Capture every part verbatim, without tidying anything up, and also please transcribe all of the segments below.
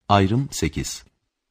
Ayrım sekiz.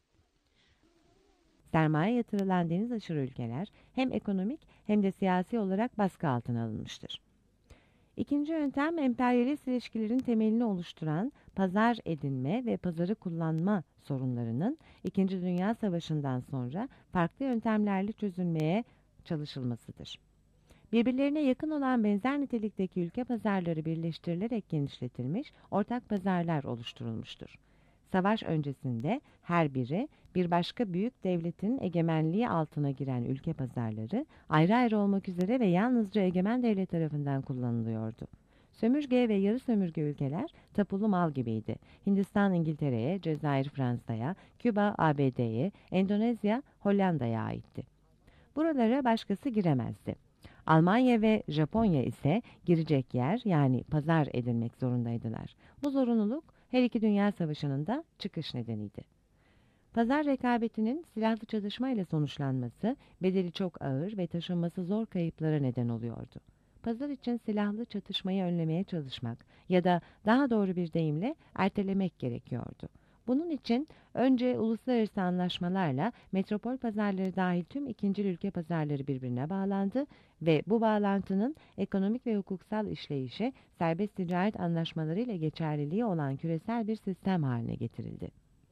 Sermaye yatırılan deniz aşırı ülkeler hem ekonomik hem de siyasi olarak baskı altına alınmıştır. İkinci yöntem, emperyalist ilişkilerin temelini oluşturan pazar edinme ve pazarı kullanma sorunlarının İkinci Dünya Savaşı'ndan sonra farklı yöntemlerle çözülmeye çalışılmasıdır. Birbirlerine yakın olan benzer nitelikteki ülke pazarları birleştirilerek genişletilmiş, ortak pazarlar oluşturulmuştur. Savaş öncesinde her biri bir başka büyük devletin egemenliği altına giren ülke pazarları ayrı ayrı olmak üzere ve yalnızca egemen devlet tarafından kullanılıyordu. Sömürge ve yarı sömürge ülkeler tapulu mal gibiydi. Hindistan İngiltere'ye, Cezayir Fransa'ya, Küba A B D'ye, Endonezya Hollanda'ya aitti. Buralara başkası giremezdi. Almanya ve Japonya ise girecek yer, yani pazar edinmek zorundaydılar. Bu zorunluluk her iki dünya savaşının da çıkış nedeniydi. Pazar rekabetinin silahlı çatışma ile sonuçlanması bedeli çok ağır ve taşınması zor kayıplara neden oluyordu. Pazar için silahlı çatışmayı önlemeye çalışmak ya da daha doğru bir deyimle ertelemek gerekiyordu. Bunun için önce uluslararası anlaşmalarla metropol pazarları dahil tüm ikincil ülke pazarları birbirine bağlandı ve bu bağlantının ekonomik ve hukuksal işleyişi serbest ticaret anlaşmaları ile geçerliliği olan küresel bir sistem haline getirildi.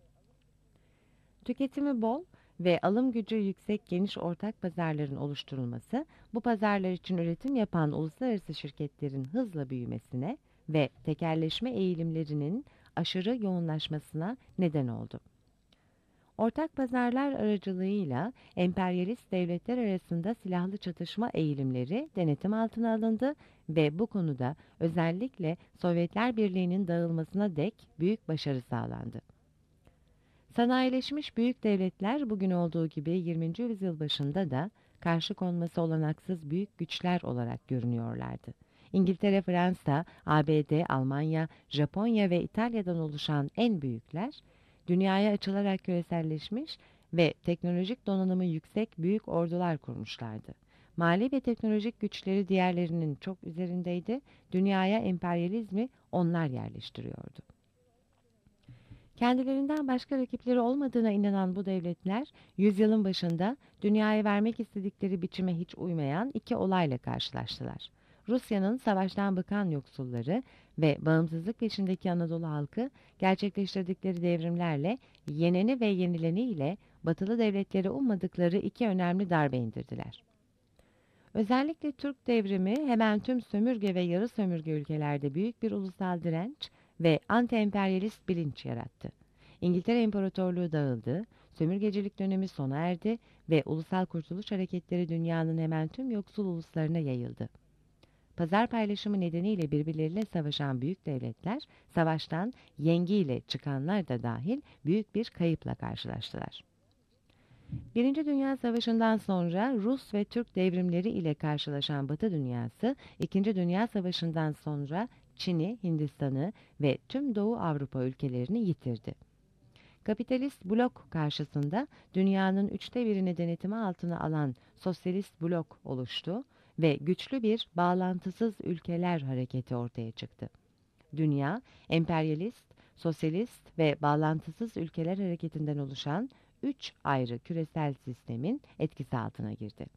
Tüketimi bol ve alım gücü yüksek geniş ortak pazarların oluşturulması, bu pazarlar için üretim yapan uluslararası şirketlerin hızla büyümesine ve tekelleşme eğilimlerinin aşırı yoğunlaşmasına neden oldu. Ortak pazarlar aracılığıyla emperyalist devletler arasında silahlı çatışma eğilimleri denetim altına alındı ve bu konuda özellikle Sovyetler Birliği'nin dağılmasına dek büyük başarı sağlandı. Sanayileşmiş büyük devletler bugün olduğu gibi yirminci yüzyıl başında da karşı konması olanaksız büyük güçler olarak görünüyorlardı. İngiltere, Fransa, A B D, Almanya, Japonya ve İtalya'dan oluşan en büyükler, dünyaya açılarak küreselleşmiş ve teknolojik donanımı yüksek büyük ordular kurmuşlardı. Mali ve teknolojik güçleri diğerlerinin çok üzerindeydi, dünyaya emperyalizmi onlar yerleştiriyordu. Kendilerinden başka rakipleri olmadığına inanan bu devletler, yüzyılın başında dünyaya vermek istedikleri biçime hiç uymayan iki olayla karşılaştılar. Rusya'nın savaştan bıkan yoksulları ve bağımsızlık peşindeki Anadolu halkı gerçekleştirdikleri devrimlerle yeneni ve yenileni ile batılı devletleri ummadıkları iki önemli darbe indirdiler. Özellikle Türk devrimi hemen tüm sömürge ve yarı sömürge ülkelerde büyük bir ulusal direnç ve anti-emperyalist bilinç yarattı. İngiltere İmparatorluğu dağıldı, sömürgecilik dönemi sona erdi ve ulusal kurtuluş hareketleri dünyanın hemen tüm yoksul uluslarına yayıldı. Pazar paylaşımı nedeniyle birbirleriyle savaşan büyük devletler, savaştan yengiyle çıkanlar da dahil büyük bir kayıpla karşılaştılar. Birinci Dünya Savaşı'ndan sonra Rus ve Türk devrimleri ile karşılaşan Batı dünyası, İkinci Dünya Savaşı'ndan sonra Çin'i, Hindistan'ı ve tüm Doğu Avrupa ülkelerini yitirdi. Kapitalist blok karşısında dünyanın üçte birini denetimi altına alan sosyalist blok oluştu ve güçlü bir bağlantısız ülkeler hareketi ortaya çıktı. Dünya, emperyalist, sosyalist ve bağlantısız ülkeler hareketinden oluşan üç ayrı küresel sistemin etkisi altına girdi.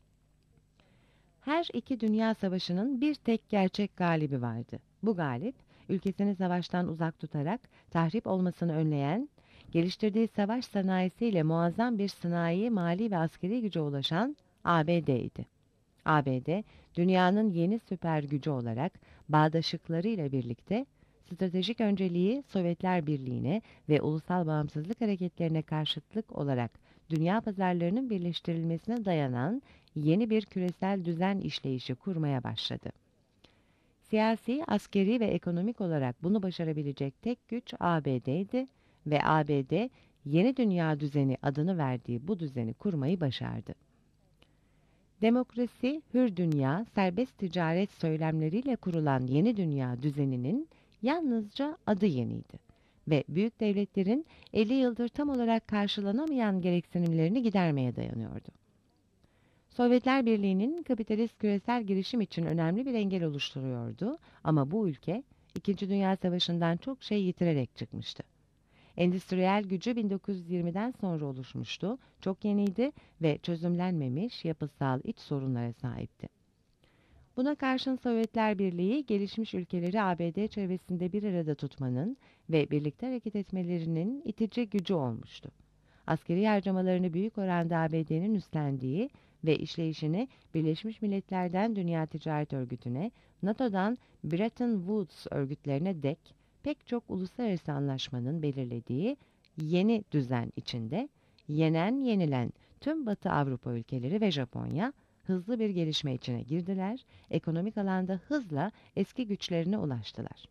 Her iki dünya savaşının bir tek gerçek galibi vardı. Bu galip, ülkesini savaştan uzak tutarak tahrip olmasını önleyen, geliştirdiği savaş sanayisiyle muazzam bir sanayi, mali ve askeri güce ulaşan A B D'ydi. A B D, dünyanın yeni süper gücü olarak bağdaşıklarıyla birlikte stratejik önceliği Sovyetler Birliği'ne ve ulusal bağımsızlık hareketlerine karşıtlık olarak dünya pazarlarının birleştirilmesine dayanan yeni bir küresel düzen işleyişi kurmaya başladı. Siyasi, askeri ve ekonomik olarak bunu başarabilecek tek güç A B D'ydi ve A B D yeni dünya düzeni adını verdiği bu düzeni kurmayı başardı. Demokrasi, hür dünya, serbest ticaret söylemleriyle kurulan yeni dünya düzeninin yalnızca adı yeniydi ve büyük devletlerin elli yıldır tam olarak karşılanamayan gereksinimlerini gidermeye dayanıyordu. Sovyetler Birliği'nin kapitalist küresel girişim için önemli bir engel oluşturuyordu ama bu ülke İkinci Dünya Savaşı'ndan çok şey yitirerek çıkmıştı. Endüstriyel gücü bin dokuz yüz yirmiden sonra oluşmuştu, çok yeniydi ve çözümlenmemiş yapısal iç sorunlara sahipti. Buna karşın Sovyetler Birliği, gelişmiş ülkeleri A B D çevresinde bir arada tutmanın ve birlikte hareket etmelerinin itici gücü olmuştu. Askeri harcamalarını büyük oranda A B D'nin üstlendiği ve işleyişini Birleşmiş Milletler'den Dünya Ticaret Örgütü'ne, NATO'dan Bretton Woods örgütlerine dek pek çok uluslararası anlaşmanın belirlediği yeni düzen içinde yenen yenilen tüm Batı Avrupa ülkeleri ve Japonya hızlı bir gelişme içine girdiler, ekonomik alanda hızla eski güçlerine ulaştılar.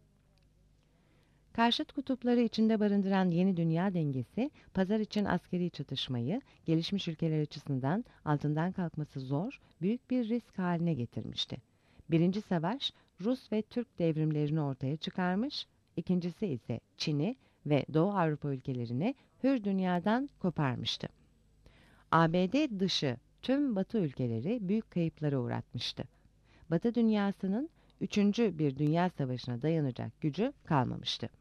Karşıt kutupları içinde barındıran yeni dünya dengesi, pazar için askeri çatışmayı, gelişmiş ülkeler açısından altından kalkması zor, büyük bir risk haline getirmişti. Birinci savaş, Rus ve Türk devrimlerini ortaya çıkarmış, ikincisi ise Çin'i ve Doğu Avrupa ülkelerini hür dünyadan koparmıştı. A B D dışı tüm Batı ülkeleri büyük kayıplara uğratmıştı. Batı dünyasının üçüncü bir dünya savaşına dayanacak gücü kalmamıştı.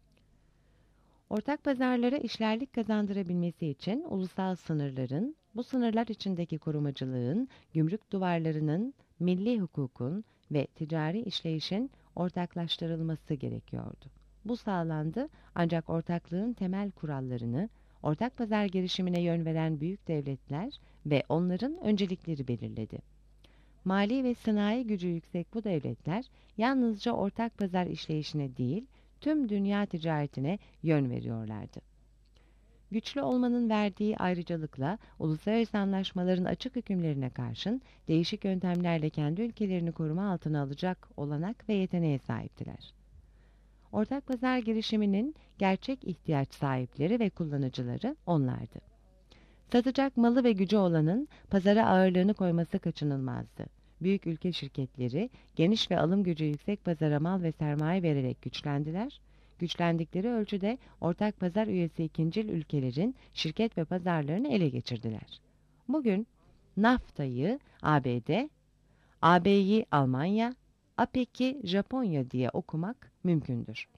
Ortak pazarlara işlerlik kazandırabilmesi için ulusal sınırların, bu sınırlar içindeki korumacılığın, gümrük duvarlarının, milli hukukun ve ticari işleyişin ortaklaştırılması gerekiyordu. Bu sağlandı, ancak ortaklığın temel kurallarını, ortak pazar girişimine yön veren büyük devletler ve onların öncelikleri belirledi. Mali ve sanayi gücü yüksek bu devletler yalnızca ortak pazar işleyişine değil, tüm dünya ticaretine yön veriyorlardı. Güçlü olmanın verdiği ayrıcalıkla uluslararası anlaşmaların açık hükümlerine karşın değişik yöntemlerle kendi ülkelerini koruma altına alacak olanak ve yeteneğe sahiptiler. Ortak pazar girişiminin gerçek ihtiyaç sahipleri ve kullanıcıları onlardı. Satacak malı ve gücü olanın pazara ağırlığını koyması kaçınılmazdı. Büyük ülke şirketleri geniş ve alım gücü yüksek pazara mal ve sermaye vererek güçlendiler. Güçlendikleri ölçüde ortak pazar üyesi ikincil ülkelerin şirket ve pazarlarını ele geçirdiler. Bugün NAFTA'yı A B D, A B'yi Almanya, A P E C'i Japonya diye okumak mümkündür.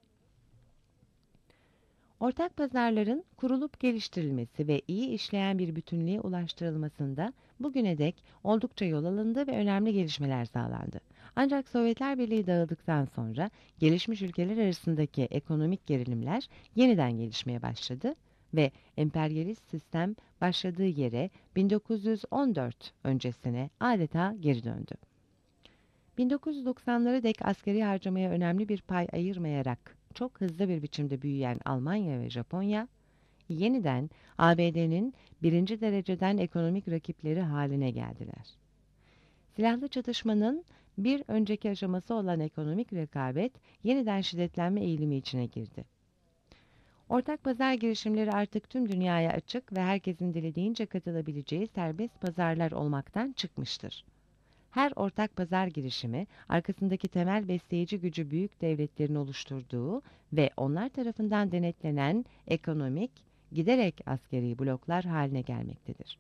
Ortak pazarların kurulup geliştirilmesi ve iyi işleyen bir bütünlüğe ulaştırılmasında bugüne dek oldukça yol alındı ve önemli gelişmeler sağlandı. Ancak Sovyetler Birliği dağıldıktan sonra gelişmiş ülkeler arasındaki ekonomik gerilimler yeniden gelişmeye başladı ve emperyalist sistem başladığı yere bin dokuz yüz on dört öncesine adeta geri döndü. bin dokuz yüz doksanlara dek askeri harcamaya önemli bir pay ayırmayarak çok hızlı bir biçimde büyüyen Almanya ve Japonya, yeniden A B D'nin birinci dereceden ekonomik rakipleri haline geldiler. Silahlı çatışmanın bir önceki aşaması olan ekonomik rekabet yeniden şiddetlenme eğilimi içine girdi. Ortak pazar girişimleri artık tüm dünyaya açık ve herkesin dilediğince katılabileceği serbest pazarlar olmaktan çıkmıştır. Her ortak pazar girişimi, arkasındaki temel besleyici gücü büyük devletlerin oluşturduğu ve onlar tarafından denetlenen ekonomik, giderek askeri bloklar haline gelmektedir.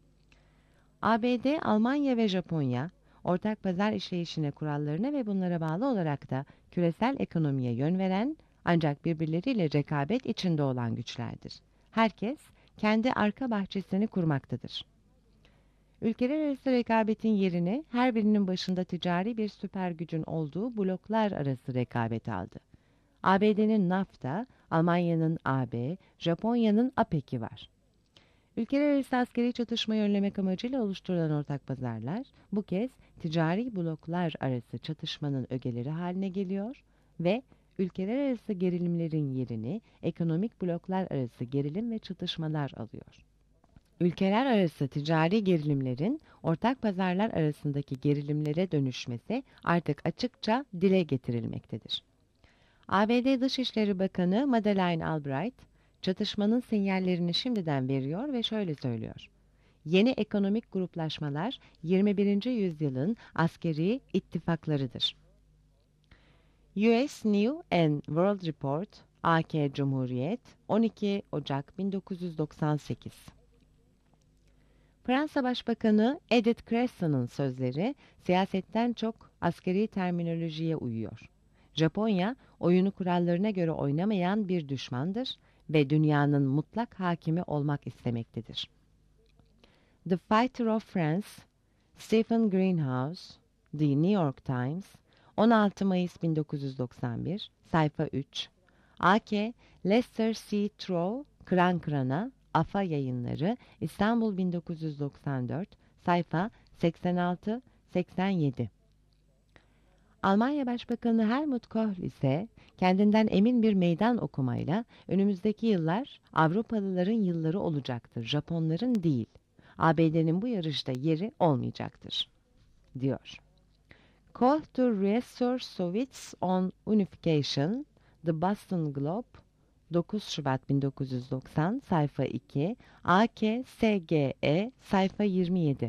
A B D, Almanya ve Japonya, ortak pazar işleyişine, kurallarına ve bunlara bağlı olarak da küresel ekonomiye yön veren, ancak birbirleriyle rekabet içinde olan güçlerdir. Herkes kendi arka bahçesini kurmaktadır. Ülkeler arası rekabetin yerini her birinin başında ticari bir süper gücün olduğu bloklar arası rekabet aldı. A B D'nin NAFTA, Almanya'nın A B, Japonya'nın A P E C'i var. Ülkeler arası askeri çatışmayı önlemek amacıyla oluşturulan ortak pazarlar, bu kez ticari bloklar arası çatışmanın ögeleri haline geliyor ve ülkeler arası gerilimlerin yerini ekonomik bloklar arası gerilim ve çatışmalar alıyor. Ülkeler arası ticari gerilimlerin ortak pazarlar arasındaki gerilimlere dönüşmesi artık açıkça dile getirilmektedir. A B D Dışişleri Bakanı Madeleine Albright, çatışmanın sinyallerini şimdiden veriyor ve şöyle söylüyor: Yeni ekonomik gruplaşmalar yirmi birinci yüzyılın askeri ittifaklarıdır. U S New and World Report, A K Cumhuriyet, on iki Ocak bin dokuz yüz doksan sekiz. Fransa Başbakanı Edith Cresson'un sözleri siyasetten çok askeri terminolojiye uyuyor. Japonya, oyunu kurallarına göre oynamayan bir düşmandır ve dünyanın mutlak hakimi olmak istemektedir. The Fighter of France, Stephen Greenhouse, The New York Times, on altı Mayıs bin dokuz yüz doksan bir, sayfa üç. A K Lester C. Trow, Kıran Kıran'a, AFA Yayınları, İstanbul bin dokuz yüz doksan dört, sayfa seksen altı seksen yedi. Almanya Başbakanı Helmut Kohl ise kendinden emin bir meydan okumayla önümüzdeki yıllar Avrupalıların yılları olacaktır, Japonların değil. A B D'nin bu yarışta yeri olmayacaktır, diyor. Call to Restore Soviets on Unification, The Boston Globe, dokuz Şubat bin dokuz yüz doksan, sayfa iki, A K S G E, sayfa yirmi yedi.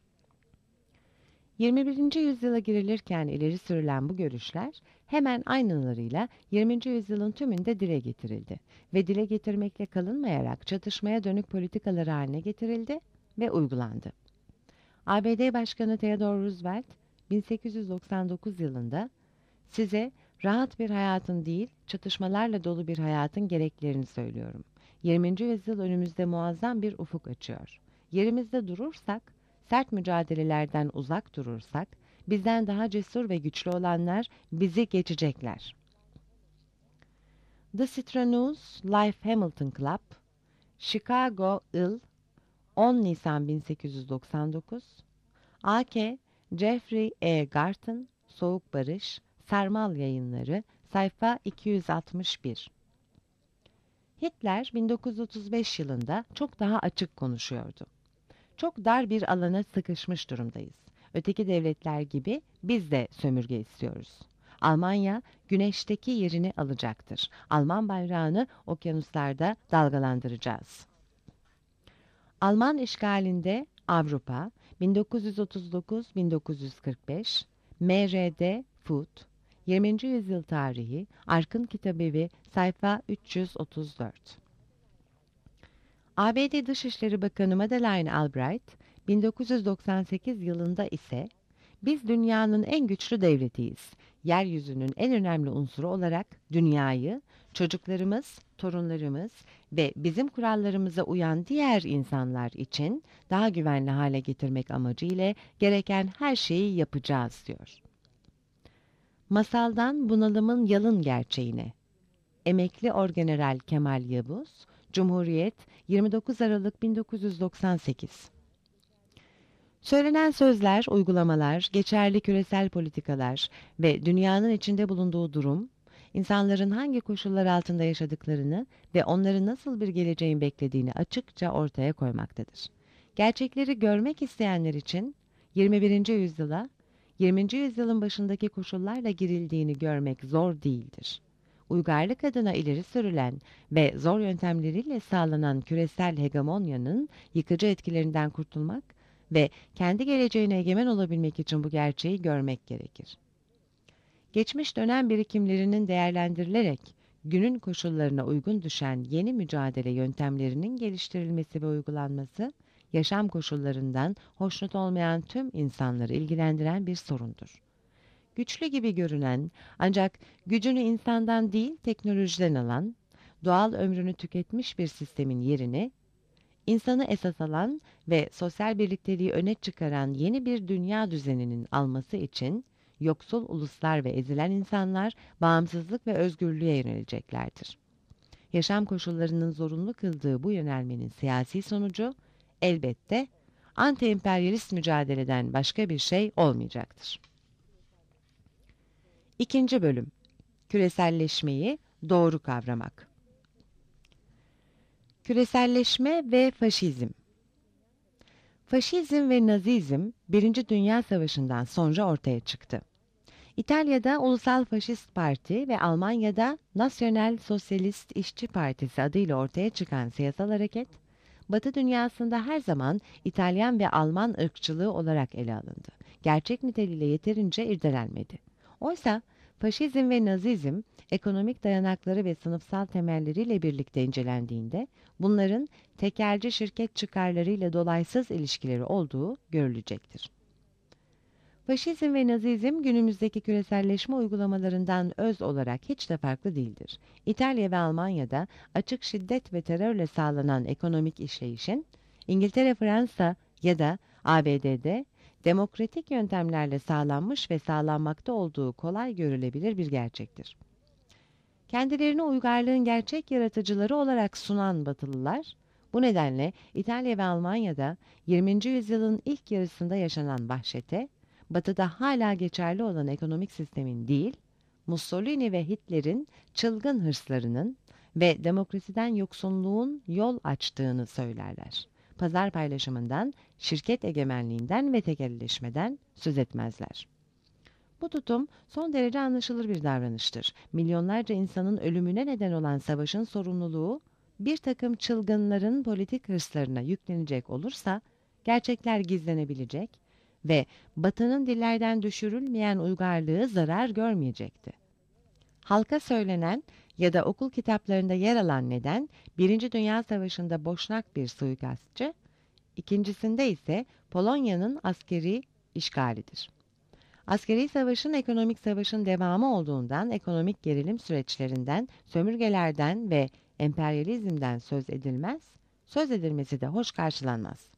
yirmi birinci yüzyıla girilirken ileri sürülen bu görüşler hemen aynılarıyla yirminci yüzyılın tümünde dile getirildi ve dile getirmekle kalınmayarak çatışmaya dönük politikaları haline getirildi ve uygulandı. A B D Başkanı Theodore Roosevelt bin sekiz yüz doksan dokuz yılında size rahat bir hayatın değil, çatışmalarla dolu bir hayatın gereklerini söylüyorum. yirminci yüzyıl önümüzde muazzam bir ufuk açıyor. Yerimizde durursak, sert mücadelelerden uzak durursak, bizden daha cesur ve güçlü olanlar bizi geçecekler. The Citronous Life Hamilton Club, Chicago, Il, on Nisan bin sekiz yüz doksan dokuz, A K Jeffrey E. Garten, Soğuk Barış, Sarmal Yayınları, sayfa iki yüz altmış bir. Hitler bin dokuz yüz otuz beş yılında çok daha açık konuşuyordu. Çok dar bir alana sıkışmış durumdayız. Öteki devletler gibi biz de sömürge istiyoruz. Almanya güneşteki yerini alacaktır. Alman bayrağını okyanuslarda dalgalandıracağız. Alman işgalinde Avrupa bin dokuz yüz otuz dokuz bin dokuz yüz kırk beş, M R D Food, yirminci yüzyıl tarihi, Arkın Kitabevi, sayfa üç yüz otuz dört. A B D Dışişleri Bakanı Madeleine Albright, bin dokuz yüz doksan sekiz yılında ise biz dünyanın en güçlü devletiyiz. Yeryüzünün en önemli unsuru olarak dünyayı, çocuklarımız, torunlarımız ve bizim kurallarımıza uyan diğer insanlar için daha güvenli hale getirmek amacıyla gereken her şeyi yapacağız, diyor. Masaldan bunalımın yalın gerçeğine. Emekli Orgeneral Kemal Yavuz, Cumhuriyet, yirmi dokuz Aralık bin dokuz yüz doksan sekiz. Söylenen sözler, uygulamalar, geçerli küresel politikalar ve dünyanın içinde bulunduğu durum, insanların hangi koşullar altında yaşadıklarını ve onları nasıl bir geleceğin beklediğini açıkça ortaya koymaktadır. Gerçekleri görmek isteyenler için yirmi birinci yüzyıla, yirminci yüzyılın başındaki koşullarla girildiğini görmek zor değildir. Uygarlık adına ileri sürülen ve zor yöntemleriyle sağlanan küresel hegemonyanın yıkıcı etkilerinden kurtulmak ve kendi geleceğine egemen olabilmek için bu gerçeği görmek gerekir. Geçmiş dönem birikimlerinin değerlendirilerek günün koşullarına uygun düşen yeni mücadele yöntemlerinin geliştirilmesi ve uygulanması, yaşam koşullarından hoşnut olmayan tüm insanları ilgilendiren bir sorundur. Güçlü gibi görünen ancak gücünü insandan değil teknolojiden alan, doğal ömrünü tüketmiş bir sistemin yerini, insanı esas alan ve sosyal birlikteliği öne çıkaran yeni bir dünya düzeninin alması için yoksul uluslar ve ezilen insanlar bağımsızlık ve özgürlüğe yöneleceklerdir. Yaşam koşullarının zorunlu kıldığı bu yönelmenin siyasi sonucu elbette anti-emperyalist mücadeleden başka bir şey olmayacaktır. İkinci bölüm. Küreselleşmeyi doğru kavramak. Küreselleşme ve faşizm. Faşizm ve Nazizm Birinci Dünya Savaşı'ndan sonra ortaya çıktı. İtalya'da Ulusal Faşist Parti ve Almanya'da Nasyonal Sosyalist İşçi Partisi adıyla ortaya çıkan siyasal hareket, Batı dünyasında her zaman İtalyan ve Alman ırkçılığı olarak ele alındı. Gerçek niteliğiyle yeterince irdelenmedi. Oysa faşizm ve Nazizm ekonomik dayanakları ve sınıfsal temelleriyle birlikte incelendiğinde bunların tekelci şirket çıkarlarıyla dolaysız ilişkileri olduğu görülecektir. Faşizm ve Nazizm günümüzdeki küreselleşme uygulamalarından öz olarak hiç de farklı değildir. İtalya ve Almanya'da açık şiddet ve terörle sağlanan ekonomik işleyişin, İngiltere, Fransa ya da A B D'de demokratik yöntemlerle sağlanmış ve sağlanmakta olduğu kolay görülebilir bir gerçektir. Kendilerini uygarlığın gerçek yaratıcıları olarak sunan Batılılar, bu nedenle İtalya ve Almanya'da yirminci yüzyılın ilk yarısında yaşanan vahşete, Batı'da hala geçerli olan ekonomik sistemin değil, Mussolini ve Hitler'in çılgın hırslarının ve demokrasiden yoksunluğun yol açtığını söylerler. Pazar paylaşımından, şirket egemenliğinden ve tekelleşmeden söz etmezler. Bu tutum son derece anlaşılır bir davranıştır. Milyonlarca insanın ölümüne neden olan savaşın sorumluluğu bir takım çılgınların politik hırslarına yüklenecek olursa gerçekler gizlenebilecek ve Batı'nın dillerden düşürülmeyen uygarlığı zarar görmeyecekti. Halka söylenen ya da okul kitaplarında yer alan neden Birinci Dünya Savaşı'nda boşnak bir suikastçı, ikincisinde ise Polonya'nın askeri işgalidir. Askeri savaşın ekonomik savaşın devamı olduğundan ekonomik gerilim süreçlerinden, sömürgelerden ve emperyalizmden söz edilmez, söz edilmesi de hoş karşılanmaz.